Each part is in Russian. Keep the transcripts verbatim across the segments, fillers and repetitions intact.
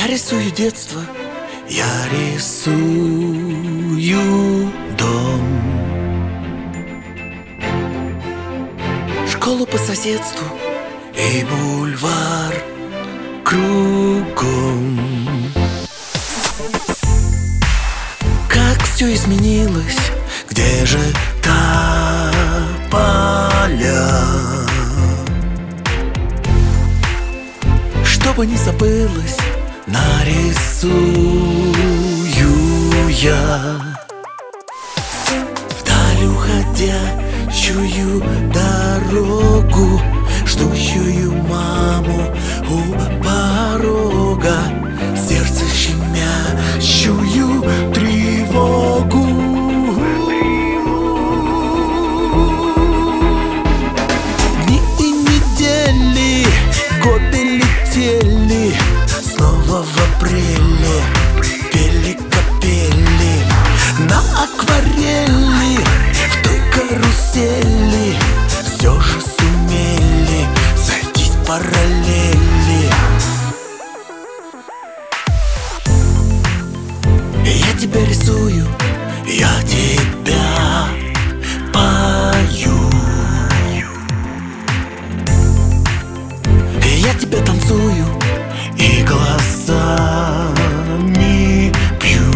Я рисую детство, я рисую дом, школу по соседству и бульвар кругом. Как все изменилось, где же тополя? Чтобы не забылось, нарисую я вдаль уходящую дорогу, ждущую маму у порога, сердце щемящую тревогу. Дни и недели, годы летели, снова в апреле пели капели на акварели, в той карусели все же сумели сойтись параллели. Я тебя рисую, я тебя пою, я тебя танцую и глазами пью.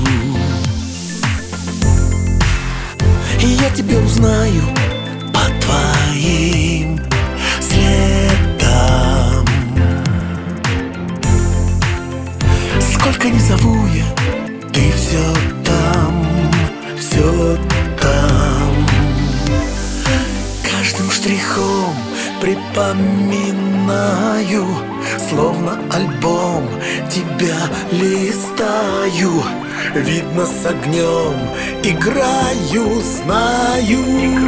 И я тебя узнаю по твоим следам. Сколько не зову я, ты все там, все там. Каждым штрихом припоминаю, словно альбом тебя листаю. Видно, с огнем играю, знаю.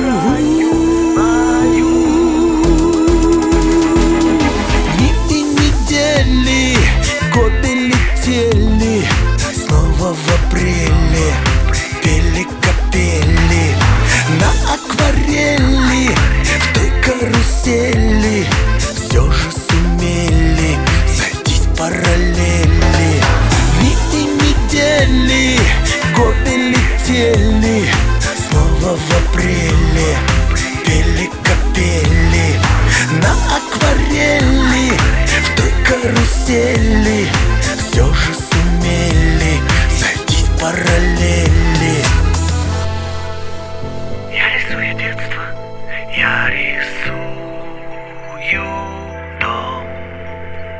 Дни и недели, годы летели, снова в апреле пели капели на акварели, в той карусели все же сумели сойтись параллели. Дни и недели, годы летели, снова в апреле пели капели на акварели, в той карусели все же сумели сойтись параллели. Я рисую детство, я рисую дом,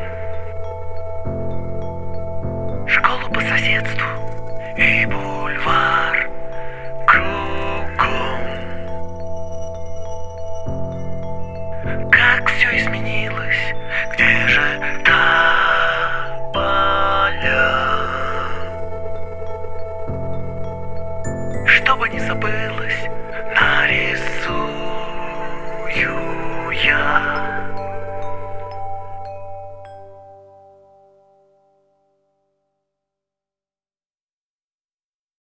школу по соседству и бульвар